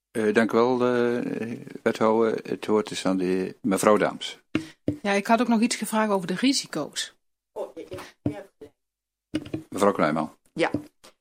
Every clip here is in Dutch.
Dank u wel, wethouder. Het woord is aan de mevrouw Daams. Ja, ik had ook nog iets gevraagd over de risico's. Mevrouw Knijman. Ja.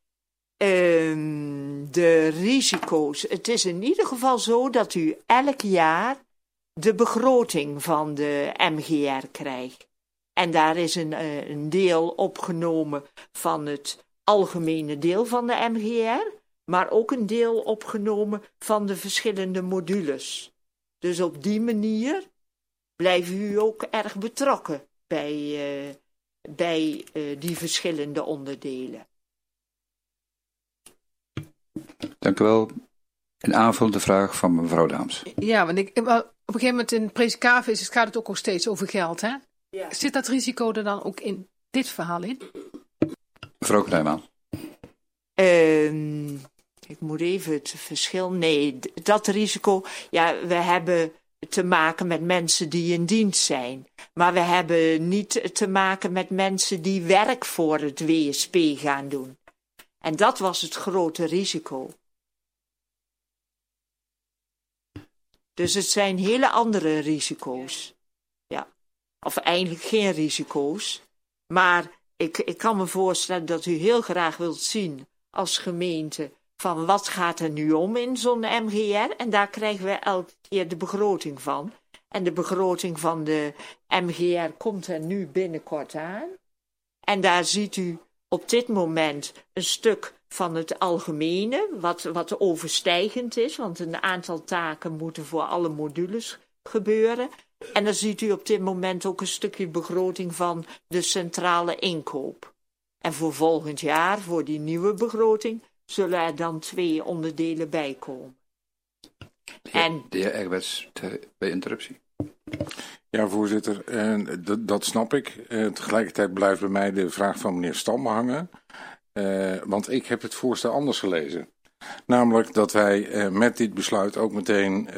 De risico's. Het is in ieder geval zo dat u elk jaar de begroting van de MGR krijgt. En daar is een deel opgenomen van het algemene deel van de MGR, maar ook een deel opgenomen van de verschillende modules. Dus op die manier blijft u ook erg betrokken bij die verschillende onderdelen. Dank u wel. Een aanvullende vraag van mevrouw Daams. Ja, want op een gegeven moment in Presikavus gaat het ook nog steeds over geld, hè? Ja. Zit dat risico er dan ook in dit verhaal in? Mevrouw Knijman. Ik moet even het verschil. Nee, dat risico. Ja, we hebben te maken met mensen die in dienst zijn. Maar we hebben niet te maken met mensen die werk voor het WSP gaan doen. En dat was het grote risico. Dus het zijn hele andere risico's. Ja. Of eigenlijk geen risico's. Maar ik kan me voorstellen dat u heel graag wilt zien als gemeente van wat gaat er nu om in zo'n MGR. En daar krijgen we elke keer de begroting van. En de begroting van de MGR komt er nu binnenkort aan. En daar ziet u op dit moment een stuk van het algemene, wat overstijgend is, want een aantal taken moeten voor alle modules gebeuren. En dan ziet u op dit moment ook een stukje begroting van de centrale inkoop. En voor volgend jaar, voor die nieuwe begroting, zullen er dan 2 onderdelen bij komen. De heer Egberts, bij interruptie. Ja, voorzitter, dat snap ik. Tegelijkertijd blijft bij mij de vraag van meneer Stam hangen. Want ik heb het voorstel anders gelezen. Namelijk dat wij met dit besluit ook meteen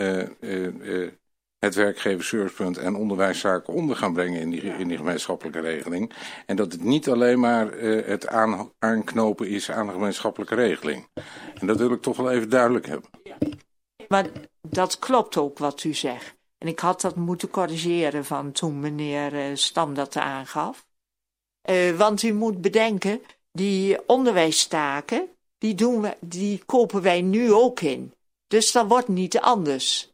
het werkgeversservicepunt en onderwijszaken onder gaan brengen in die gemeenschappelijke regeling. En dat het niet alleen maar het aanknopen is aan de gemeenschappelijke regeling. En dat wil ik toch wel even duidelijk hebben. Maar dat klopt ook wat u zegt. En ik had dat moeten corrigeren van toen meneer Stam dat aangaf. Want u moet bedenken, die onderwijstaken, die kopen wij nu ook in. Dus dat wordt niet anders.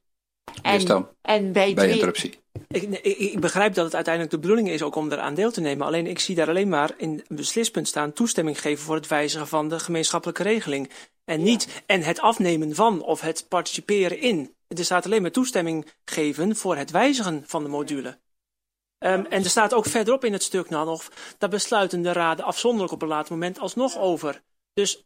En bij interruptie. Ik begrijp dat het uiteindelijk de bedoeling is ook om eraan deel te nemen. Alleen ik zie daar alleen maar in een beslispunt staan toestemming geven voor het wijzigen van de gemeenschappelijke regeling. En niet het afnemen van of het participeren in. Er staat alleen maar toestemming geven voor het wijzigen van de module. En er staat ook verderop in het stuk nog, daar besluiten de raden afzonderlijk op een later moment alsnog over. Dus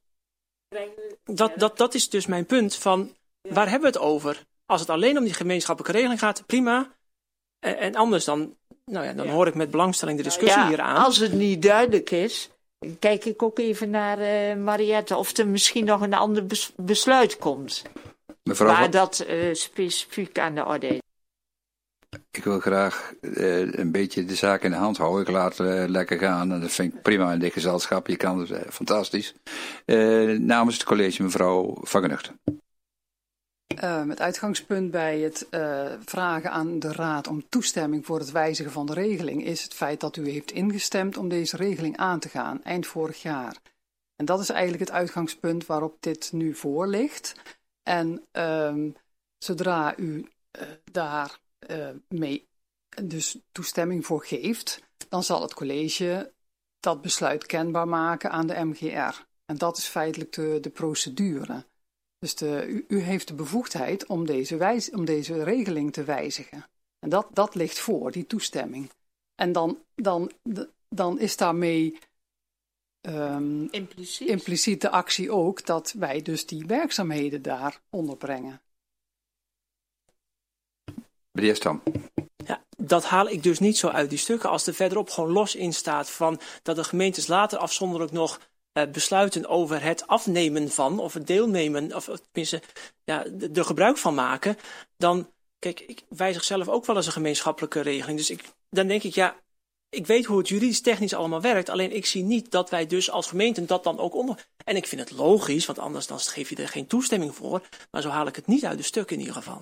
dat is dus mijn punt van, waar hebben we het over? Als het alleen om die gemeenschappelijke regeling gaat, prima. En anders dan hoor ik met belangstelling de discussie hier aan. Als het niet duidelijk is, kijk ik ook even naar Mariette of er misschien nog een ander besluit komt. Waar dat specifiek aan de orde is. Ik wil graag een beetje de zaak in de hand houden. Ik laat lekker gaan en dat vind ik prima in dit gezelschap. Je kan het fantastisch. Namens het college mevrouw Van Genuchten. Het uitgangspunt bij het vragen aan de Raad om toestemming voor het wijzigen van de regeling is het feit dat u heeft ingestemd om deze regeling aan te gaan, eind vorig jaar. En dat is eigenlijk het uitgangspunt waarop dit nu voor ligt. En zodra u daar mee dus toestemming voor geeft, dan zal het college dat besluit kenbaar maken aan de MGR. En dat is feitelijk de procedure. Dus u heeft de bevoegdheid om deze regeling te wijzigen. En dat ligt voor, die toestemming. En dan is daarmee impliciet de actie ook dat wij dus die werkzaamheden daar onderbrengen. Meneer Stam. Ja, dat haal ik dus niet zo uit die stukken. Als er verderop gewoon los in staat van dat de gemeentes later afzonderlijk nog besluiten over het afnemen van of het deelnemen of tenminste er gebruik van maken, dan kijk, ik wijzig zelf ook wel eens een gemeenschappelijke regeling. Dus dan denk ik, ik weet hoe het juridisch technisch allemaal werkt. Alleen ik zie niet dat wij dus als gemeente dat dan ook onder... En ik vind het logisch, want anders dan geef je er geen toestemming voor. Maar zo haal ik het niet uit de stukken in ieder geval.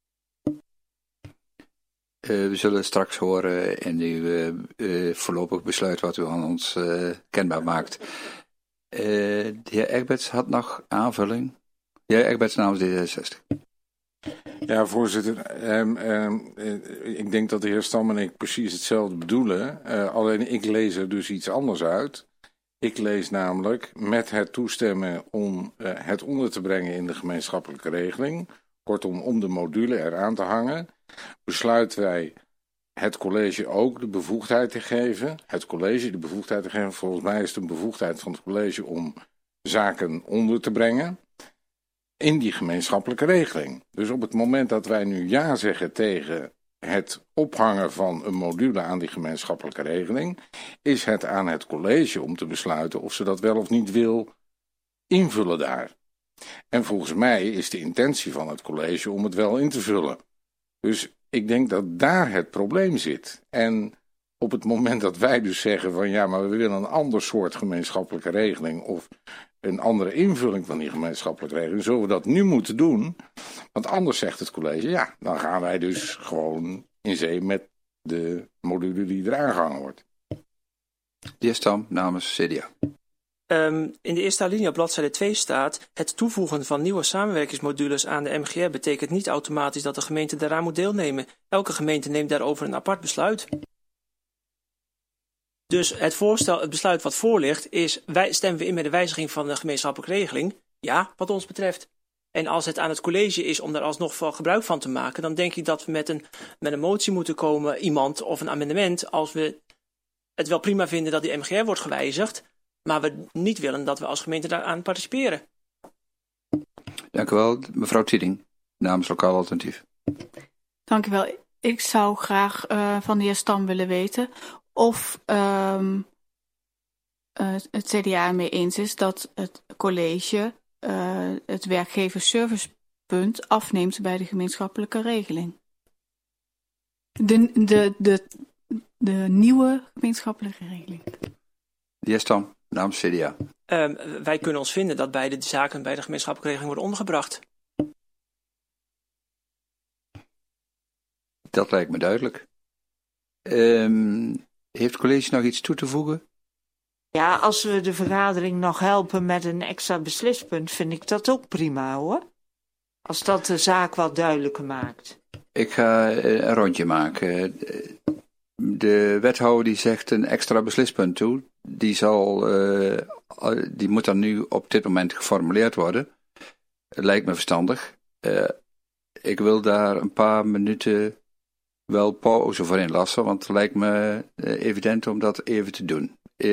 We zullen straks horen in uw voorlopig besluit wat u aan ons kenbaar maakt. De heer Egberts had nog aanvulling. De heer Egberts namens D66. Ja, voorzitter. Ik denk dat de heer Stam en ik precies hetzelfde bedoelen. Alleen ik lees er dus iets anders uit. Ik lees namelijk met het toestemmen om het onder te brengen in de gemeenschappelijke regeling. Kortom, om de module eraan te hangen. Besluiten wij het college ook de bevoegdheid te geven. Het college de bevoegdheid te geven. Volgens mij is het een bevoegdheid van het college om zaken onder te brengen in die gemeenschappelijke regeling. Dus op het moment dat wij nu ja zeggen tegen het ophangen van een module aan die gemeenschappelijke regeling, is het aan het college om te besluiten of ze dat wel of niet wil invullen daar. En volgens mij is de intentie van het college om het wel in te vullen. Dus ik denk dat daar het probleem zit. En op het moment dat wij dus zeggen van ja, maar we willen een ander soort gemeenschappelijke regeling of een andere invulling van die gemeenschappelijke regeling, zullen we dat nu moeten doen. Want anders zegt het college, ja, dan gaan wij dus gewoon in zee met de module die eraan gehangen wordt. De heer Stam namens CDA. In de eerste alinea op bladzijde 2 staat: het toevoegen van nieuwe samenwerkingsmodules aan de MGR betekent niet automatisch dat de gemeente daaraan moet deelnemen. Elke gemeente neemt daarover een apart besluit. Dus het besluit wat voor ligt is, stemmen we in met de wijziging van de gemeenschappelijke regeling? Ja, wat ons betreft. En als het aan het college is om daar alsnog gebruik van te maken, dan denk ik dat we met een motie moeten komen, iemand of een amendement, als we het wel prima vinden dat die MGR wordt gewijzigd, maar we niet willen dat we als gemeente daaraan participeren. Dank u wel, mevrouw Tieding, namens Lokaal Alternatief. Dank u wel. Ik zou graag van de heer Stam willen weten of het CDA ermee eens is dat het college het werkgeversservicepunt afneemt bij de gemeenschappelijke regeling. De nieuwe gemeenschappelijke regeling. De heer Stam, namens CDA. Wij kunnen ons vinden dat beide zaken bij de gemeenschappelijke regeling worden ondergebracht. Dat lijkt me duidelijk. Heeft het college nog iets toe te voegen? Ja, als we de vergadering nog helpen met een extra beslispunt, vind ik dat ook prima hoor. Als dat de zaak wat duidelijker maakt. Ik ga een rondje maken. De wethouder die zegt een extra beslispunt toe. Die moet dan nu op dit moment geformuleerd worden. Lijkt me verstandig. Ik wil daar een paar minuten wel pauze voor inlassen, want het lijkt me evident om dat even te doen.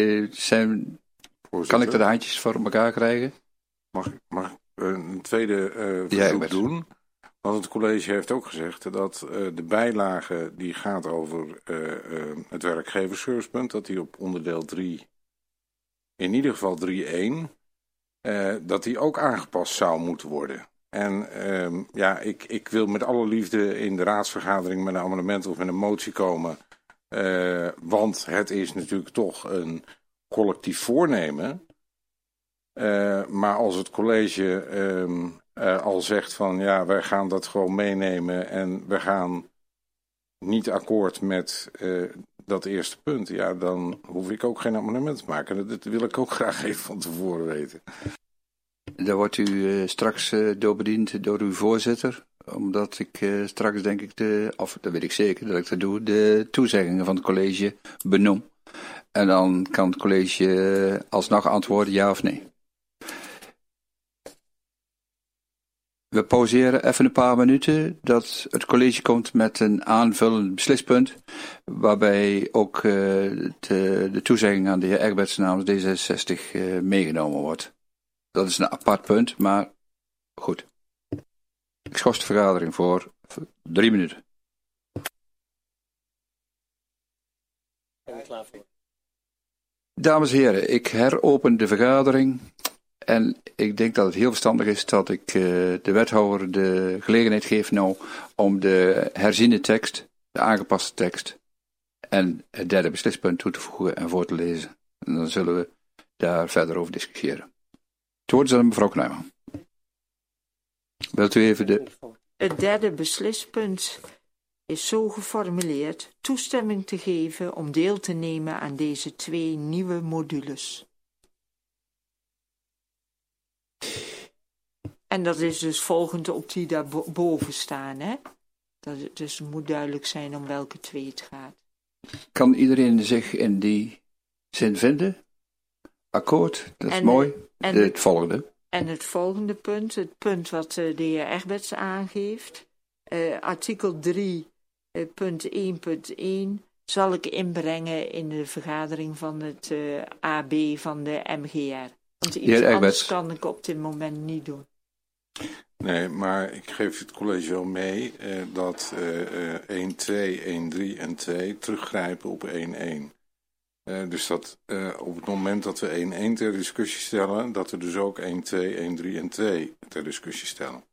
Kan ik de handjes voor elkaar krijgen? Mag ik een tweede verzoek doen? Want het college heeft ook gezegd dat de bijlage die gaat over het werkgeversservicepunt, dat die op onderdeel 3, in ieder geval 3.1, dat die ook aangepast zou moeten worden. En ik wil met alle liefde in de raadsvergadering met een amendement of met een motie komen. Want het is natuurlijk toch een collectief voornemen. Maar als het college al zegt van ja, wij gaan dat gewoon meenemen en we gaan niet akkoord met dat eerste punt. Ja, dan hoef ik ook geen amendement te maken. Dat wil ik ook graag even van tevoren weten. Daar wordt u straks door bediend door uw voorzitter. Omdat ik straks denk ik, dat weet ik zeker dat ik dat doe, de toezeggingen van het college benoem. En dan kan het college alsnog antwoorden ja of nee. We pauzeren even een paar minuten dat het college komt met een aanvullend beslispunt. Waarbij ook de toezegging aan de heer Egberts namens D66 meegenomen wordt. Dat is een apart punt, maar goed. Ik schors de vergadering voor 3 minuten. Dames en heren, ik heropen de vergadering. En ik denk dat het heel verstandig is dat ik de wethouder de gelegenheid geef nou om de herziene tekst, de aangepaste tekst en het derde beslispunt toe te voegen en voor te lezen. En dan zullen we daar verder over discussiëren. Het woord is aan mevrouw Knijman. Wilt u even Het derde beslispunt is zo geformuleerd: toestemming te geven om deel te nemen aan deze 2 nieuwe modules. En dat is dus volgend op die daarboven staan, hè? Dus het moet duidelijk zijn om welke 2 het gaat. Kan iedereen zich in die zin vinden? Akkoord, dat is mooi. Het volgende. En het volgende punt, het punt wat de heer Egberts aangeeft, artikel 3, punt 1.1, zal ik inbrengen in de vergadering van het AB van de MGR. Want iets anders kan ik op dit moment niet doen. Nee, maar ik geef het college wel mee dat 1.2, 1.3 en 2 teruggrijpen op 1.1. Dus dat op het moment dat we 1.1 ter discussie stellen, dat we dus ook 1.2, 1.3 en 2 ter discussie stellen.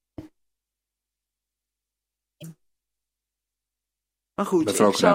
Maar goed,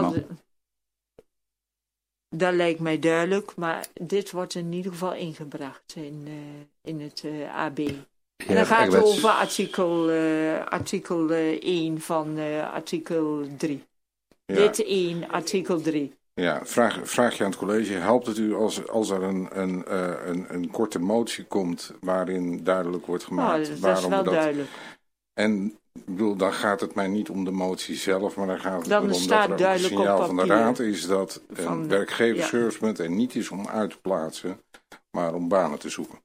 dat lijkt mij duidelijk, maar dit wordt in ieder geval ingebracht in het AB. En dan gaat het over artikel 1 van artikel 3. Ja. Dit 1, artikel 3. Ja, vraag je aan het college, helpt het u als er een korte motie komt waarin duidelijk wordt gemaakt dat is wel duidelijk. En ik bedoel, dan gaat het mij niet om de motie zelf, maar dan gaat het erom dat er ook een signaal van de raad is dat een werkgeversservicepunt er niet is om uit te plaatsen, maar om banen te zoeken.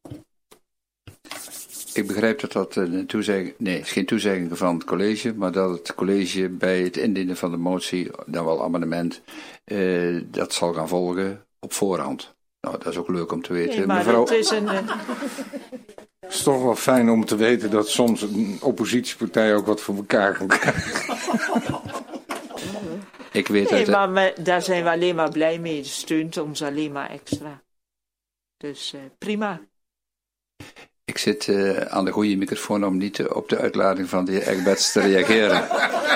Ik begrijp dat dat een toezegging, nee, het is geen toezegging van het college, maar dat het college bij het indienen van de motie, dan wel amendement, dat zal gaan volgen op voorhand. Nou, dat is ook leuk om te weten. Nee, maar mevrouw... Het is Het is toch wel fijn om te weten dat soms een oppositiepartij ook wat voor elkaar kan krijgen. Ik weet maar daar zijn we alleen maar blij mee. Het steunt ons alleen maar extra. Dus prima. Ik zit aan de goede microfoon om niet op de uitlading van de heer Egberts te reageren.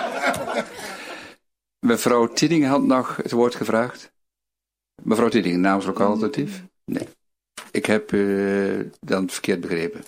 Mevrouw Tieding had nog het woord gevraagd. Mevrouw Tieding, namens lokaal alternatief? Nee. Ik heb dan verkeerd begrepen.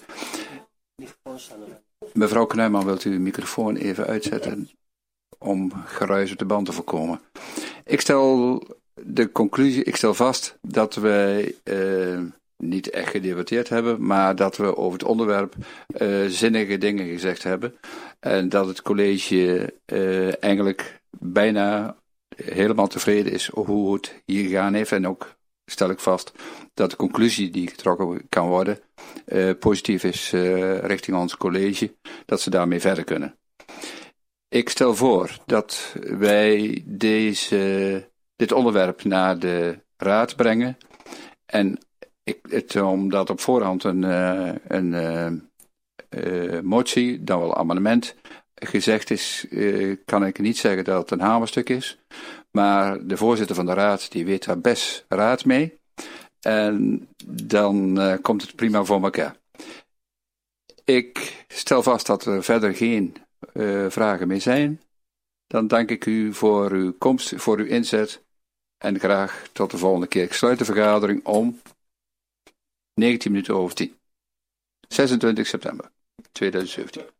Mevrouw Knijman, wilt u uw microfoon even uitzetten om geruis op de band te voorkomen? Ik stel vast dat wij niet echt gedebatteerd hebben, maar dat we over het onderwerp zinnige dingen gezegd hebben. En dat het college eigenlijk bijna helemaal tevreden is hoe het hier gegaan heeft. En ook stel ik vast dat de conclusie die getrokken kan worden positief is richting ons college, dat ze daarmee verder kunnen. Ik stel voor dat wij dit onderwerp naar de raad brengen en omdat op voorhand een motie, dan wel amendement, gezegd is, kan ik niet zeggen dat het een hamerstuk is. Maar de voorzitter van de raad, die weet daar best raad mee. En dan komt het prima voor elkaar. Ik stel vast dat er verder geen vragen meer zijn. Dan dank ik u voor uw komst, voor uw inzet. En graag tot de volgende keer. Ik sluit de vergadering om 19:10. 26 september 2017.